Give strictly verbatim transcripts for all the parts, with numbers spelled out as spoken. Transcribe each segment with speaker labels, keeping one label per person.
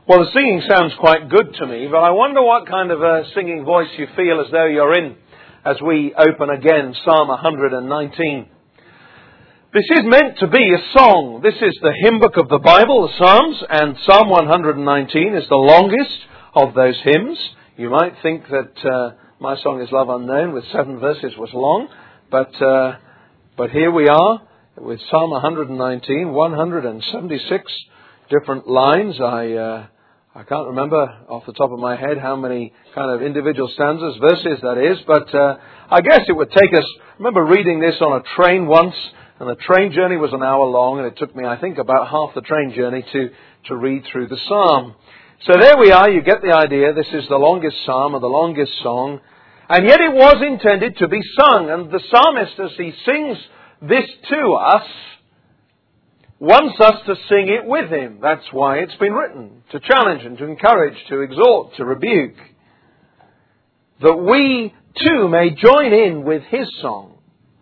Speaker 1: Well, the singing sounds quite good to me, but I wonder what kind of a singing voice you feel as though you're in as we open again Psalm one hundred nineteen. This is meant to be a song. This is the hymn book of the Bible, the Psalms, and Psalm one hundred nineteen is the longest of those hymns. You might think that uh, My Song is Love Unknown with seven verses was long, but uh, but here we are with Psalm one hundred nineteen, one hundred seventy-six different lines. I uh, I can't remember off the top of my head how many kind of individual stanzas, verses that is, but uh, I guess it would take us, I remember reading this on a train once, and the train journey was an hour long, and it took me, I think, about half the train journey to, to read through the psalm. So there we are, you get the idea. This is the longest psalm or the longest song, and yet it was intended to be sung, and the psalmist, as he sings this to us, wants us to sing it with him. That's why it's been written, to challenge and to encourage, to exhort, to rebuke. That we too may join in with his song.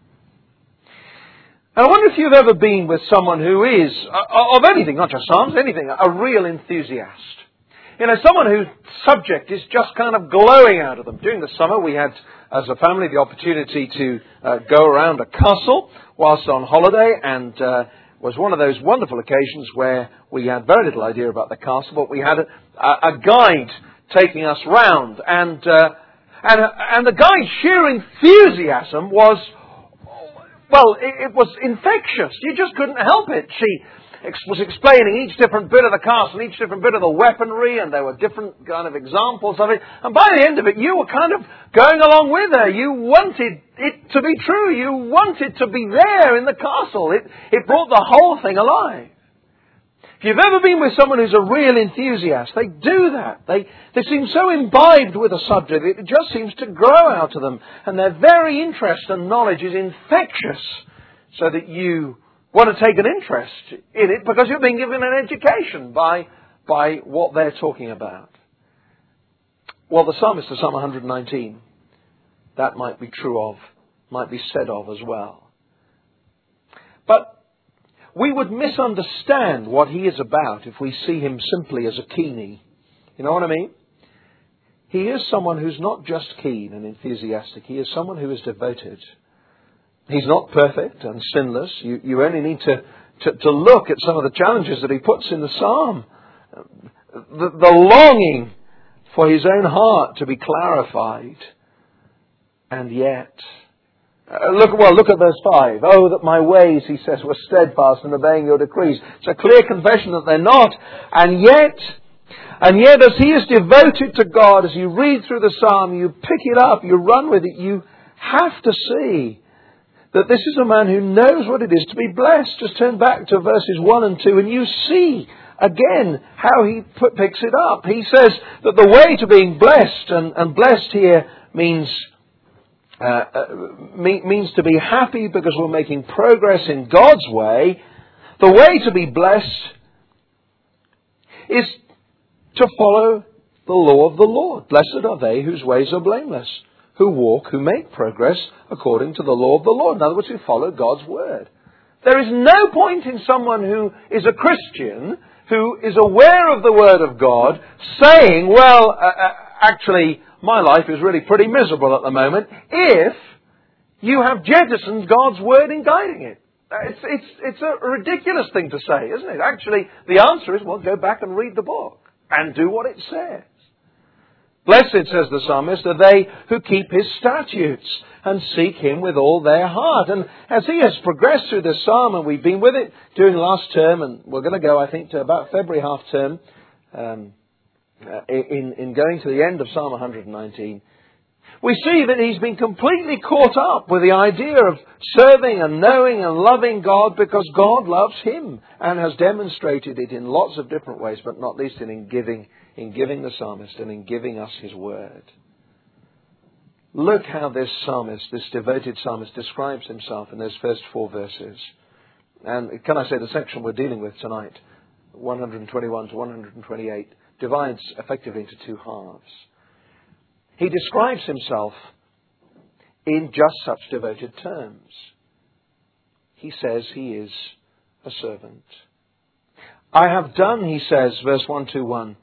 Speaker 1: And I wonder if you've ever been with someone who is, uh, of anything, not just psalms, anything, a real enthusiast. You know, someone whose subject is just kind of glowing out of them. During the summer we had, as a family, the opportunity to uh, go around a castle whilst on holiday, and uh, was one of those wonderful occasions where we had very little idea about the castle, but we had a, a guide taking us round, and uh, and and the guide's sheer enthusiasm was, well, it, it was infectious. You just couldn't help it. She ex- was explaining each different bit of the castle, each different bit of the weaponry, and there were different kind of examples of it. And by the end of it, you were kind of going along with her. You wanted it to be true. You wanted to be there in the castle. It, it brought the whole thing alive. If you've ever been with someone who's a real enthusiast, they do that. They, they seem so imbibed with a subject, it just seems to grow out of them. And their very interest and knowledge is infectious, so that you want to take an interest in it because you're being given an education by, by what they're talking about. Well, the psalmist of Psalm one hundred nineteen, that might be true of, might be said of as well. But we would misunderstand what he is about if we see him simply as a keenie. You know what I mean? He is someone who's not just keen and enthusiastic. He is someone who is devoted. He's not perfect and sinless. You, you only need to, to, to look at some of the challenges that he puts in the psalm. The, the longing for his own heart to be clarified. And yet, uh, look, well, look at verse five. Oh, that my ways, he says, were steadfast in obeying your decrees. It's a clear confession that they're not. And yet, and yet as he is devoted to God, as you read through the psalm, you pick it up, you run with it, you have to see that this is a man who knows what it is to be blessed. Just turn back to verses one and two and you see again how he put, picks it up. He says that the way to being blessed, and, and blessed here means uh, uh, me, means to be happy because we're making progress in God's way. The way to be blessed is to follow the law of the Lord. Blessed are they whose ways are blameless, who walk, who make progress according to the law of the Lord. In other words, who follow God's word. There is no point in someone who is a Christian, who is aware of the word of God, saying, well, uh, uh, actually, my life is really pretty miserable at the moment, if you have jettisoned God's word in guiding it. It's, it's, it's a ridiculous thing to say, isn't it? Actually, the answer is, well, go back and read the book and do what it says. Blessed, says the psalmist, are they who keep his statutes and seek him with all their heart. And as he has progressed through this psalm, and we've been with it during last term, and we're going to go, I think, to about February half term, um, in, in going to the end of Psalm one hundred nineteen, we see that he's been completely caught up with the idea of serving and knowing and loving God because God loves him and has demonstrated it in lots of different ways, but not least in giving, in giving the psalmist and in giving us his word. Look how this psalmist, this devoted psalmist, describes himself in those first four verses. And can I say the section we're dealing with tonight, one hundred twenty-one to one hundred twenty-eight, divides effectively into two halves. He describes himself in just such devoted terms. He says he is a servant. I have done, he says, verse one twenty-one,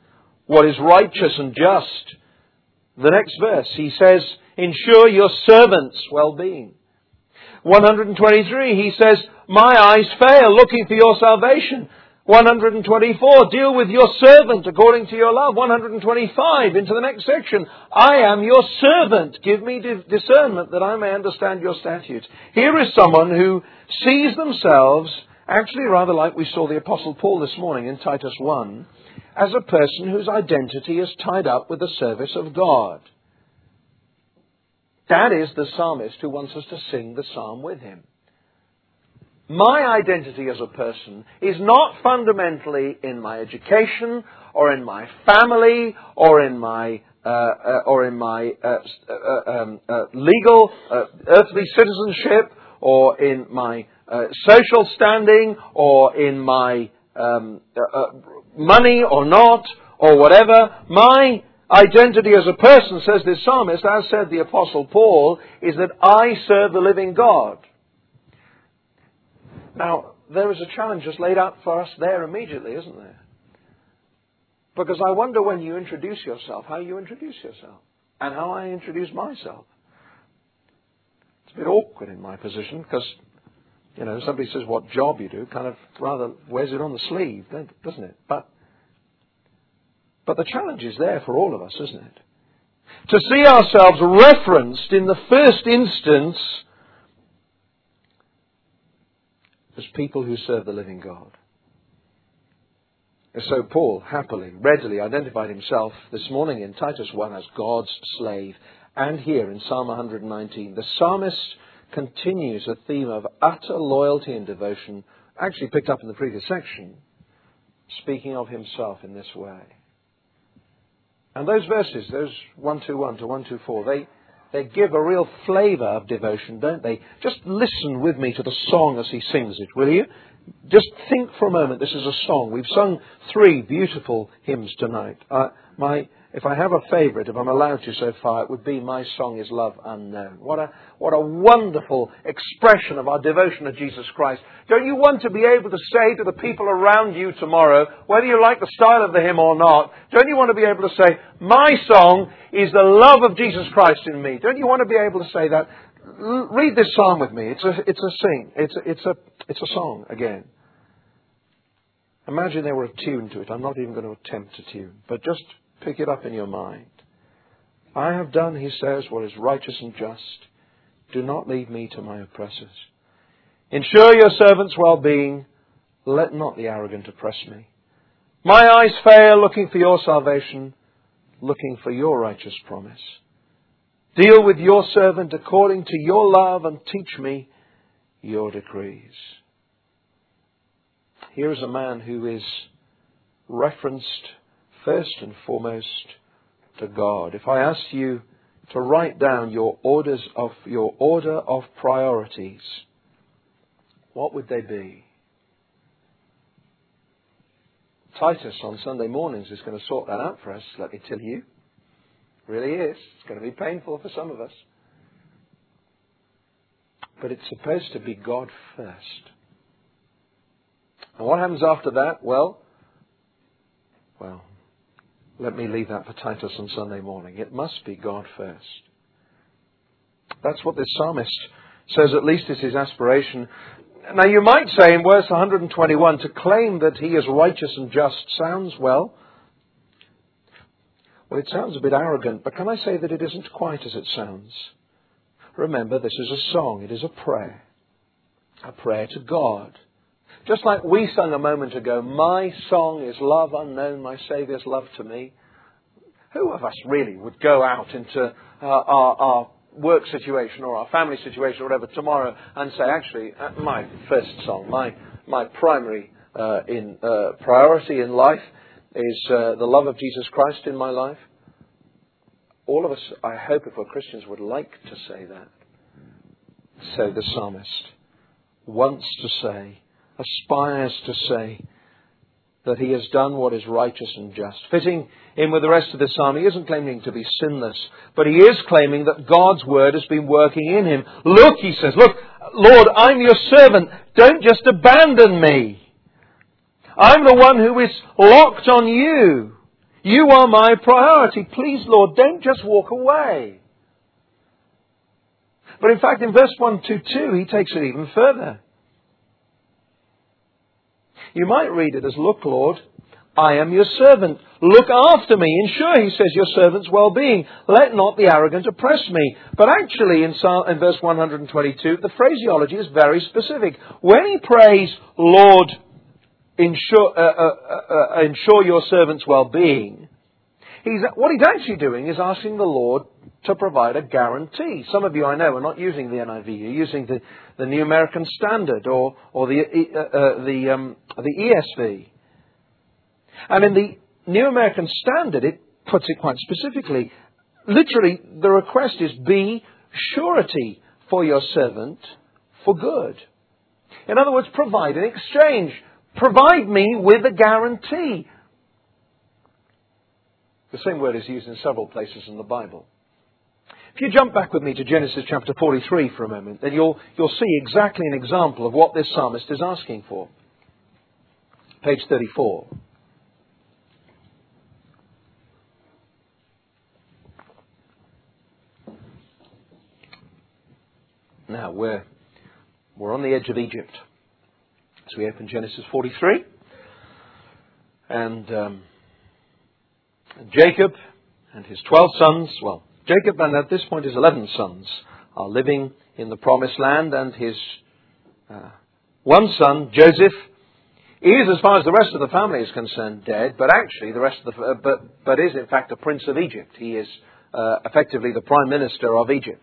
Speaker 1: what is righteous and just. The next verse, he says, ensure your servants' well-being. one hundred twenty-three, he says, my eyes fail looking for your salvation. one hundred twenty-four, deal with your servant according to your love. one hundred twenty-five, into the next section, I am your servant. Give me discernment that I may understand your statutes. Here is someone who sees themselves, actually rather like we saw the Apostle Paul this morning in Titus one, as a person whose identity is tied up with the service of God. That is the psalmist who wants us to sing the psalm with him. My identity as a person is not fundamentally in my education or in my family or in my uh, uh, or in my uh, uh, um, uh, legal uh, earthly citizenship or in my uh, social standing or in my um, uh, uh, money or not or whatever. My identity as a person, says this psalmist, as said the Apostle Paul, is that I serve the living God. Now, there is a challenge just laid out for us there immediately, isn't there? Because I wonder when you introduce yourself, how you introduce yourself, and how I introduce myself. It's a bit awkward in my position, because, you know, somebody says what job you do, kind of rather wears it on the sleeve, doesn't it? But, but the challenge is there for all of us, isn't it? To see ourselves referenced in the first instance as people who serve the living God. And so Paul happily, readily identified himself this morning in Titus one as God's slave. And here in Psalm one hundred nineteen, the psalmist continues a theme of utter loyalty and devotion, actually picked up in the previous section, speaking of himself in this way. And those verses, those one twenty-one to one twenty-four, they They give a real flavour of devotion, don't they? Just listen with me to the song as he sings it, will you? Just think for a moment, this is a song. We've sung three beautiful hymns tonight. Uh, my, if I have a favourite, if I'm allowed to so far, it would be My Song is Love Unknown. What a, what a wonderful expression of our devotion to Jesus Christ. Don't you want to be able to say to the people around you tomorrow, whether you like the style of the hymn or not, don't you want to be able to say, my song is the love of Jesus Christ in me? Don't you want to be able to say that? L- read this psalm with me. It's a, it's a sing. It's a, it's a, it's a song again. Imagine there were a tune to it. I'm not even going to attempt to tune, but just pick it up in your mind. I have done, he says, what is righteous and just. Do not leave me to my oppressors. Ensure your servant's well-being. Let not the arrogant oppress me. My eyes fail looking for your salvation, looking for your righteous promise. Deal with your servant according to your love and teach me your decrees. Here is a man who is referenced first and foremost to God. If I asked you to write down your orders of your order of priorities, what would they be? Titus on Sunday mornings is going to sort that out for us, let me tell you. It really is. It's going to be painful for some of us. But it's supposed to be God first. And what happens after that? Well, well, let me leave that for Titus on Sunday morning. It must be God first. That's what this psalmist says, at least is his aspiration. Now you might say in verse one hundred twenty-one, to claim that he is righteous and just sounds, well, well, it sounds a bit arrogant, but can I say that it isn't quite as it sounds? Remember, this is a song. It is a prayer. A prayer to God. Just like we sung a moment ago, my song is love unknown, my Saviour's love to me. Who of us really would go out into uh, our, our work situation or our family situation or whatever tomorrow and say, actually, uh, my first song, my my primary uh, in uh, priority in life is uh, the love of Jesus Christ in my life? All of us, I hope, if we're Christians, would like to say that. So the psalmist wants to say, aspires to say, that he has done what is righteous and just. Fitting in with the rest of the psalm, he isn't claiming to be sinless, but he is claiming that God's word has been working in him. Look, he says, look, Lord, I'm your servant. Don't just abandon me. I'm the one who is locked on you. You are my priority. Please, Lord, don't just walk away. But in fact, in verse one to two, he takes it even further. You might read it as, look, Lord, I am your servant. Look after me. Ensure, he says, your servant's well-being. Let not the arrogant oppress me. But actually, in, in verse one hundred twenty-two, the phraseology is very specific. When he prays, Lord, ensure, uh, uh, uh, ensure your servant's well-being, he's, what he's actually doing is asking the Lord to provide a guarantee. Some of you, I know, are not using the N I V. You're using the, the New American Standard or, or the, uh, uh, the, um, the E S V. And in the New American Standard, it puts it quite specifically. Literally, the request is, be surety for your servant for good. In other words, provide an exchange. Provide me with a guarantee. The same word is used in several places in the Bible. If you jump back with me to Genesis chapter forty-three for a moment, then you'll, you'll see exactly an example of what this psalmist is asking for. Page thirty-four. Now, we're, we're on the edge of Egypt. So we open Genesis forty-three. And um, Jacob and his twelve sons, well, Jacob and at this point his eleven sons, are living in the promised land. And his uh, one son, Joseph, is, as far as the rest of the family is concerned, dead. But actually, the rest of the, uh, but, but is in fact a prince of Egypt. He is uh, effectively the prime minister of Egypt.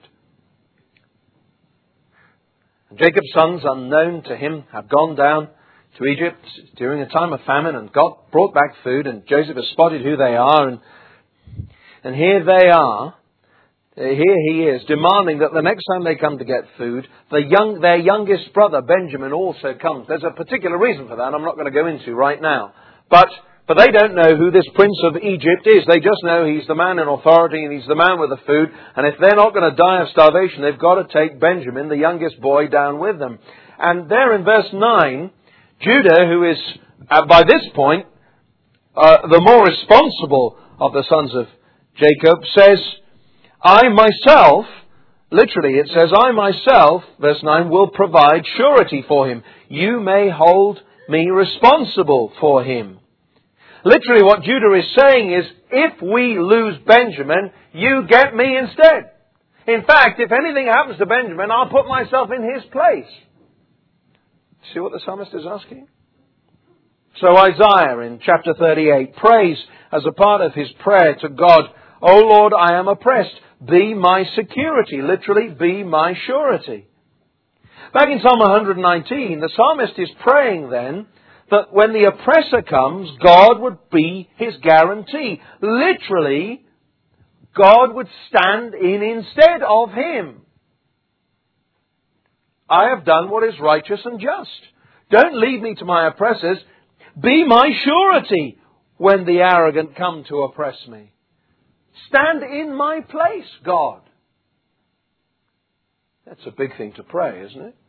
Speaker 1: And Jacob's sons, unknown to him, have gone down to Egypt during a time of famine and got brought back food. And Joseph has spotted who they are. And, and here they are. Here he is, demanding that the next time they come to get food, the young, their youngest brother, Benjamin, also comes. There's a particular reason for that I'm not going to go into right now. But But they don't know who this prince of Egypt is. They just know he's the man in authority and he's the man with the food. And if they're not going to die of starvation, they've got to take Benjamin, the youngest boy, down with them. And there in verse nine, Judah, who is uh, by this point uh, the more responsible of the sons of Jacob, says, I myself, literally it says, I myself, verse nine, will provide surety for him. You may hold me responsible for him. Literally what Judah is saying is, if we lose Benjamin, you get me instead. In fact, if anything happens to Benjamin, I'll put myself in his place. See what the psalmist is asking? So Isaiah in chapter thirty-eight prays as a part of his prayer to God, O Lord, I am oppressed. Be my security. Literally, be my surety. Back in Psalm one hundred nineteen, the psalmist is praying then that when the oppressor comes, God would be his guarantee. Literally, God would stand in instead of him. I have done what is righteous and just. Don't leave me to my oppressors. Be my surety when the arrogant come to oppress me. Stand in my place, God. That's a big thing to pray, isn't it?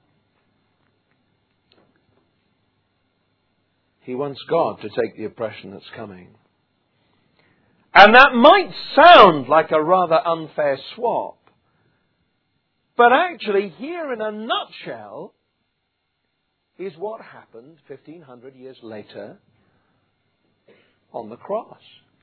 Speaker 1: He wants God to take the oppression that's coming. And that might sound like a rather unfair swap. But actually, here in a nutshell, is what happened fifteen hundred years later on the cross.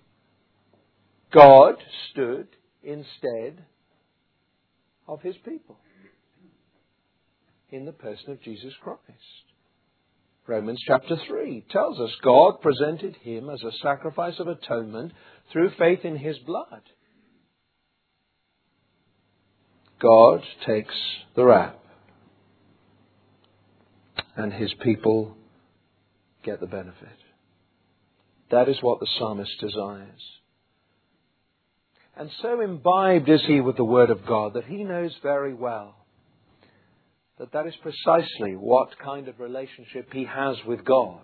Speaker 1: God stood instead of his people in the person of Jesus Christ. Romans chapter three tells us God presented him as a sacrifice of atonement through faith in his blood. God takes the rap, and his people get the benefit. That is what the psalmist desires. And so imbibed is he with the Word of God that he knows very well that that is precisely what kind of relationship he has with God.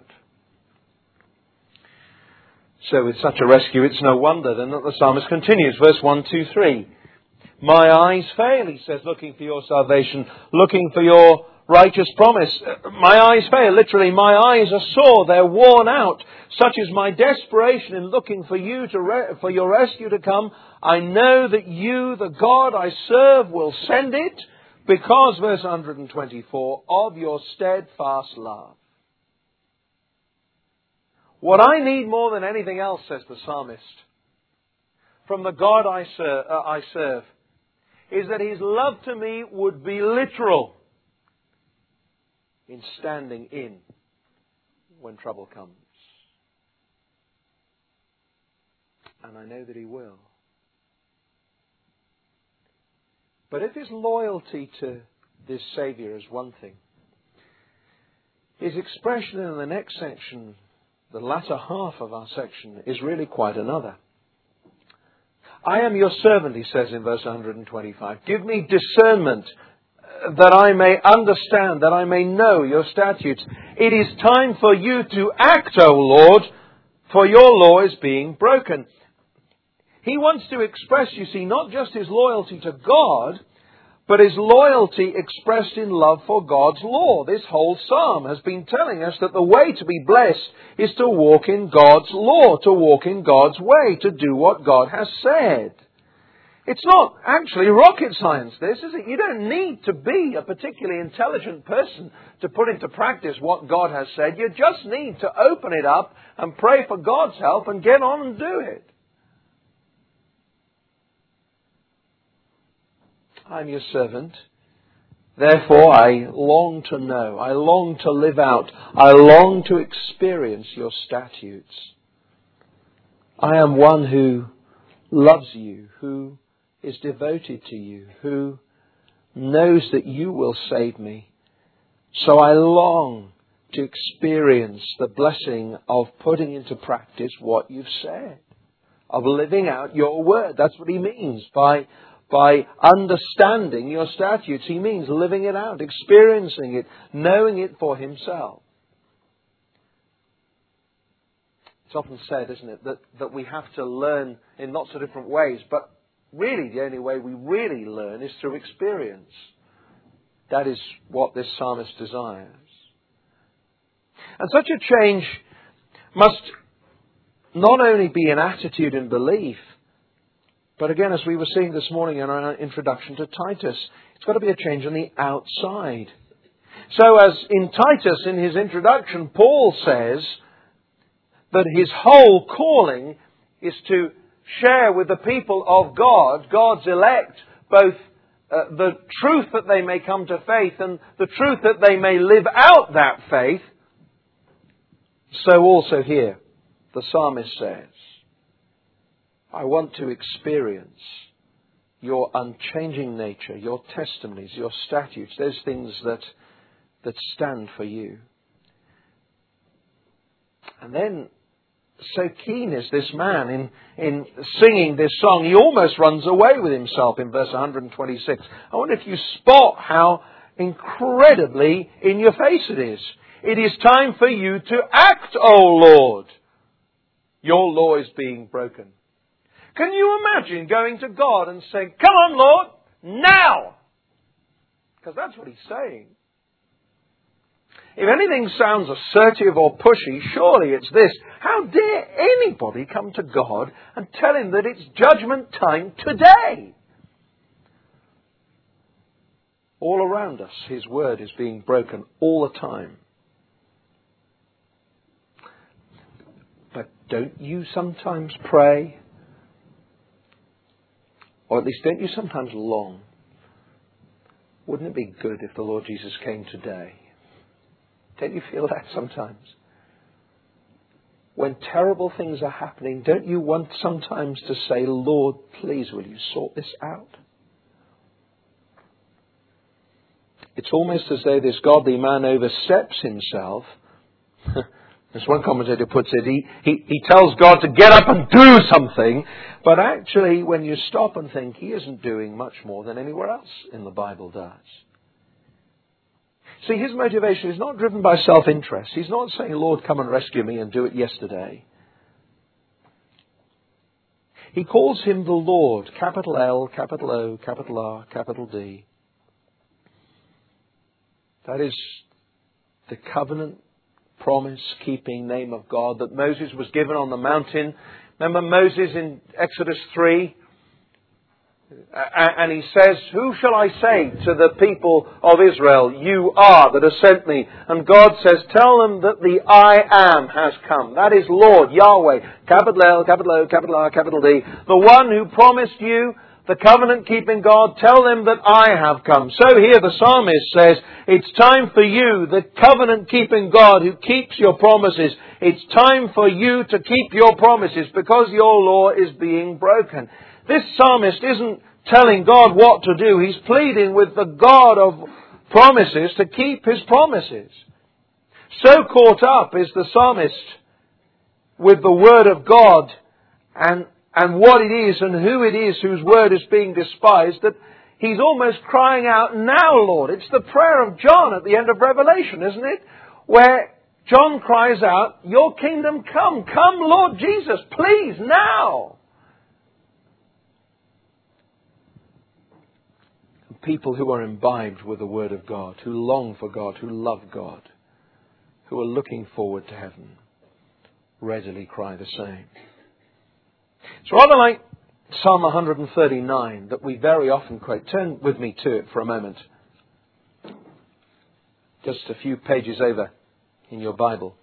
Speaker 1: So with such a rescue, it's no wonder then that the psalmist continues, verse one, two, three. My eyes fail, he says, looking for your salvation, looking for your righteous promise. My eyes fail. Literally, my eyes are sore. They're worn out. Such is my desperation in looking for you to re- for your rescue to come. I know that you, the God I serve, will send it because, verse one hundred twenty-four, of your steadfast love. What I need more than anything else, says the psalmist, from the God I serve, uh, I serve, is that His love to me would be literal in standing in when trouble comes. And I know that He will. But if His loyalty to this Saviour is one thing, His expression in the next section, the latter half of our section, is really quite another. I am your servant, He says in verse one hundred twenty-five. Give me discernment that I may understand, that I may know your statutes. It is time for you to act, O Lord, for your law is being broken. He wants to express, you see, not just his loyalty to God, but his loyalty expressed in love for God's law. This whole psalm has been telling us that the way to be blessed is to walk in God's law, to walk in God's way, to do what God has said. It's not actually rocket science, this, is it? You don't need to be a particularly intelligent person to put into practice what God has said. You just need to open it up and pray for God's help and get on and do it. I'm your servant. Therefore, I long to know. I long to live out. I long to experience your statutes. I am one who loves you, who is devoted to you, who knows that you will save me. So I long to experience the blessing of putting into practice what you've said, of living out your word. That's what he means by By understanding your statutes. He means living it out, experiencing it, knowing it for himself. It's often said, isn't it, that, that we have to learn in lots of different ways, but really the only way we really learn is through experience. That is what this psalmist desires. And such a change must not only be an attitude and belief, but again, as we were seeing this morning in our introduction to Titus, it's got to be a change on the outside. So as in Titus, in his introduction, Paul says that his whole calling is to share with the people of God, God's elect, both uh, the truth that they may come to faith and the truth that they may live out that faith. So also here, the psalmist says, I want to experience your unchanging nature, your testimonies, your statutes, those things that that stand for you. And then, so keen is this man in, in singing this song, he almost runs away with himself in verse one hundred twenty-six. I wonder if you spot how incredibly in your face it is. It is time for you to act, O Lord. Your law is being broken. Can you imagine going to God and saying, come on, Lord, now? Because that's what he's saying. If anything sounds assertive or pushy, surely it's this. How dare anybody come to God and tell him that it's judgment time today? All around us, his word is being broken all the time. But don't you sometimes pray? Or at least don't you sometimes long? Wouldn't it be good if the Lord Jesus came today? Don't you feel that sometimes? When terrible things are happening, don't you want sometimes to say, Lord, please will you sort this out? It's almost as though this godly man oversteps himself. As one commentator puts it, he, he, he tells God to get up and do something. But actually, when you stop and think, he isn't doing much more than anywhere else in the Bible does. See, his motivation is not driven by self-interest. He's not saying, Lord, come and rescue me and do it yesterday. He calls him the Lord, capital L, capital O, capital R, capital D. That is the covenant, promise-keeping name of God that Moses was given on the mountain. Remember Moses in Exodus three? And he says, who shall I say to the people of Israel, you are that have sent me? And God says, tell them that the I am has come. That is Lord, Yahweh, capital L, capital O, capital R, capital D. The one who promised you, the covenant-keeping God, tell them that I have come. So here the psalmist says, it's time for you, the covenant-keeping God who keeps your promises. It's time for you to keep your promises because your law is being broken. This psalmist isn't telling God what to do. He's pleading with the God of promises to keep His promises. So caught up is the psalmist with the Word of God and, and what it is and who it is whose Word is being despised that he's almost crying out, now Lord. It's the prayer of John at the end of Revelation, isn't it? Where John cries out, your kingdom come. Come Lord Jesus, please, now. People who are imbibed with the Word of God, who long for God, who love God, who are looking forward to heaven, readily cry the same. It's rather like Psalm one thirty-nine that we very often quote. Turn with me to it for a moment. Just a few pages over in your Bible.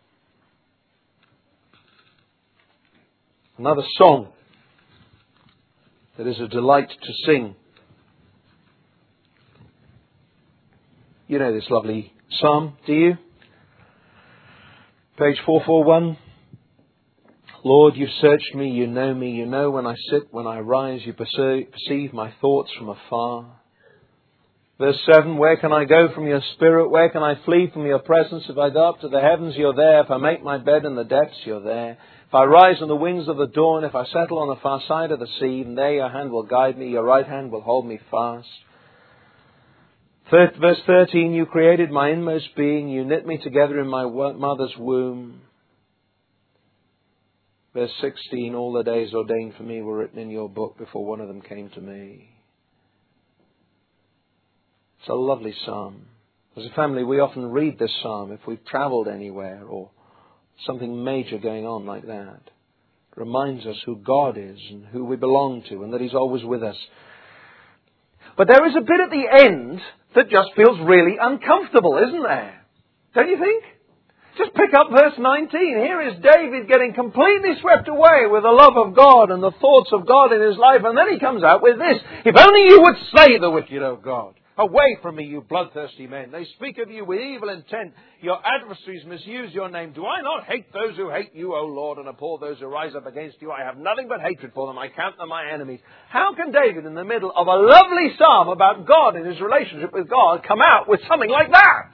Speaker 1: Another song that is a delight to sing. You know this lovely psalm, do you? Page four forty-one. Lord, you've searched me, you know me, you know when I sit, when I rise, you perceive my thoughts from afar. Verse seven, where can I go from your spirit? Where can I flee from your presence? If I go up to the heavens, you're there. If I make my bed in the depths, you're there. If I rise on the wings of the dawn, if I settle on the far side of the sea, and there your hand will guide me, your right hand will hold me fast. Verse thirteen, you created my inmost being. You knit me together in my mother's womb. Verse sixteen, all the days ordained for me were written in your book before one of them came to me. It's a lovely psalm. As a family, we often read this psalm if we've travelled anywhere or something major going on like that. It reminds us who God is and who we belong to and that He's always with us. But there is a bit at the end that just feels really uncomfortable, isn't there? Don't you think? Just pick up verse nineteen. Here is David getting completely swept away with the love of God and the thoughts of God in his life. And then he comes out with this. If only you would slay the wicked, O God. Away from me, you bloodthirsty men. They speak of you with evil intent. Your adversaries misuse your name. Do I not hate those who hate you, O Lord, and abhor those who rise up against you? I have nothing but hatred for them. I count them my enemies. How can David, in the middle of a lovely psalm about God and his relationship with God, come out with something like that?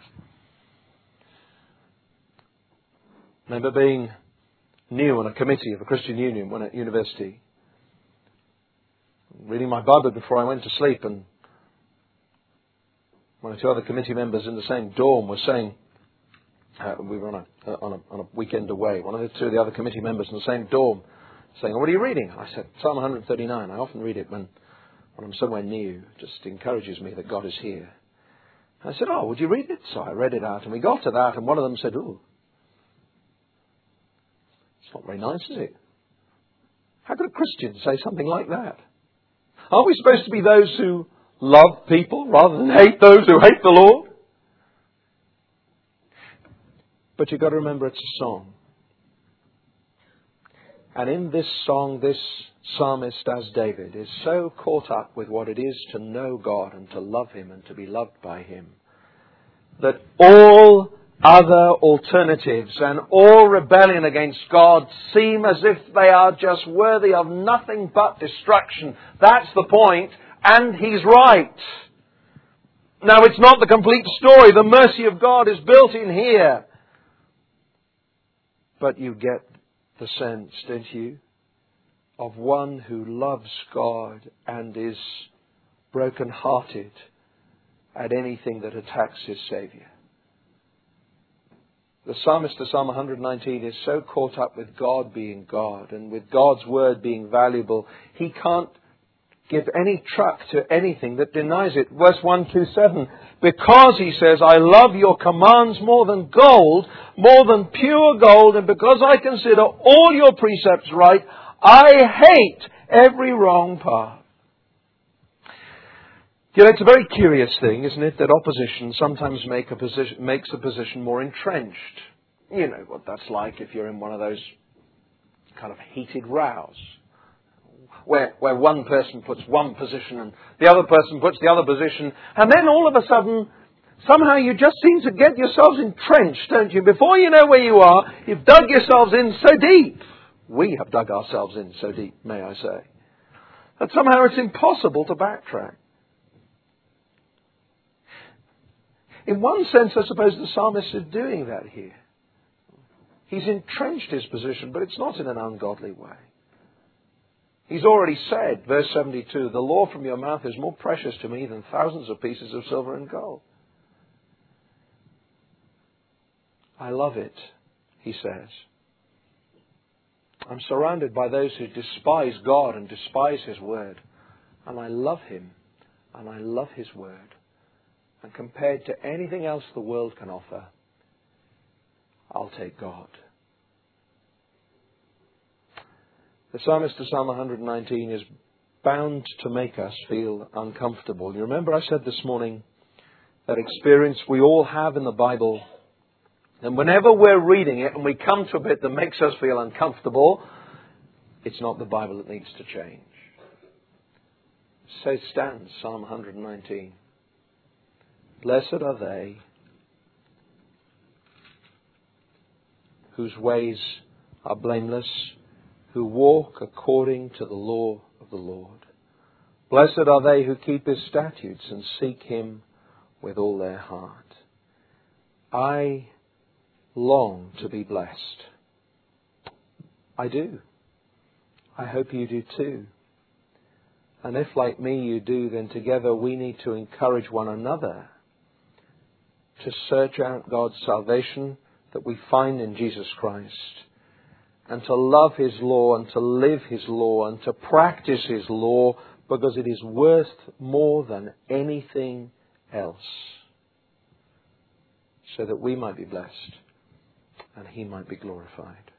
Speaker 1: I remember being new on a committee of a Christian Union when at university, reading my Bible before I went to sleep, and one or two other committee members in the same dorm were saying, uh, we were on a, uh, on, a, on a weekend away, one of the two of the other committee members in the same dorm saying, oh, what are you reading? I said, Psalm one thirty-nine. I often read it when, when I'm somewhere new. It just encourages me that God is here. And I said, oh, would you read it? So I read it out, and we got to that, and one of them said, oh, it's not very nice, is it? How could a Christian say something like that? Aren't we supposed to be those who love people rather than hate those who hate the Lord? But you've got to remember it's a song. And in this song, this psalmist, as David, is so caught up with what it is to know God and to love Him and to be loved by Him, that all other alternatives and all rebellion against God seem as if they are just worthy of nothing but destruction. That's the point. And he's right. Now, it's not the complete story. The mercy of God is built in here. But you get the sense, don't you, of one who loves God and is broken-hearted at anything that attacks his Saviour. The psalmist of Psalm one nineteen is so caught up with God being God and with God's word being valuable, he can't give any truck to anything that denies it. Verse one twenty-seven, because, he says, I love your commands more than gold, more than pure gold, and because I consider all your precepts right, I hate every wrong path. You know, it's a very curious thing, isn't it, that opposition sometimes make a position, makes a position more entrenched. You know what that's like if you're in one of those kind of heated rows, where where one person puts one position and the other person puts the other position, and then all of a sudden, somehow you just seem to get yourselves entrenched, don't you? Before you know where you are, you've dug yourselves in so deep. We have dug ourselves in so deep, may I say, that somehow it's impossible to backtrack. In one sense, I suppose the psalmist is doing that here. He's entrenched his position, but it's not in an ungodly way. He's already said, verse seventy-two, the law from your mouth is more precious to me than thousands of pieces of silver and gold. I love it, he says. I'm surrounded by those who despise God and despise His Word. And I love Him, and I love His Word. And compared to anything else the world can offer, I'll take God. The psalmist of Psalm one nineteen is bound to make us feel uncomfortable. You remember I said this morning that experience we all have in the Bible. And whenever we're reading it and we come to a bit that makes us feel uncomfortable, it's not the Bible that needs to change. So stands Psalm one nineteen. Blessed are they whose ways are blameless, who walk according to the law of the Lord. Blessed are they who keep His statutes and seek Him with all their heart. I long to be blessed. I do. I hope you do too. And if, like me, you do, then together we need to encourage one another to search out God's salvation that we find in Jesus Christ, and to love His law and to live His law and to practice His law, because it is worth more than anything else, so that we might be blessed and He might be glorified.